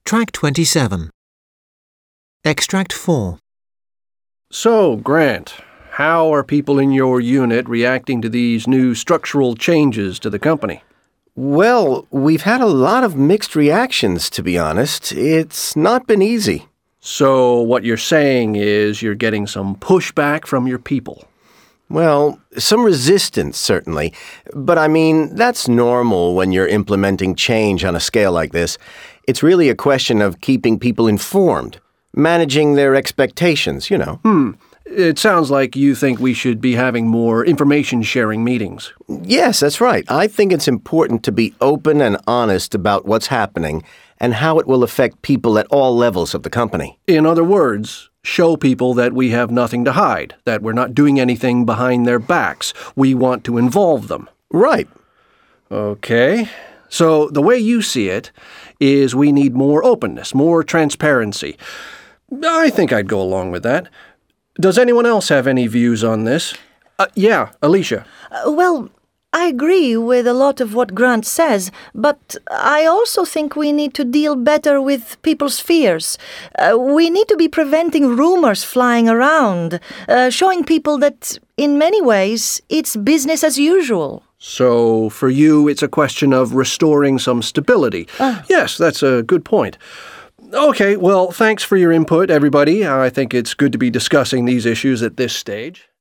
Track 27. Extract 4. So, Grant, how are people in your unit reacting to these new structural changes to the company? Well, we've had a lot of mixed reactions, to be honest. It's not been easy. So, what you're saying is you're getting some pushback from your people. Well, some resistance, certainly. But I mean, that's normal when you're implementing change on a scale like this. It's really a question of keeping people informed, managing their expectations, you know. It sounds like you think we should be having more information-sharing meetings. Yes, that's right. I think it's important to be open and honest about what's happening and how it will affect people at all levels of the company. In other words, show people that we have nothing to hide, that we're not doing anything behind their backs. We want to involve them. Right. Okay. So the way you see it is we need more openness, more transparency. I think I'd go along with that. Does anyone else have any views on this? Yeah, Alicia. Well, I agree with a lot of what Grant says, but I also think we need to deal better with people's fears. We need to be preventing rumors flying around, showing people that, in many ways, it's business as usual. So, for you, it's a question of restoring some stability. Yes, that's a good point. Okay, well, thanks for your input, everybody. I think it's good to be discussing these issues at this stage.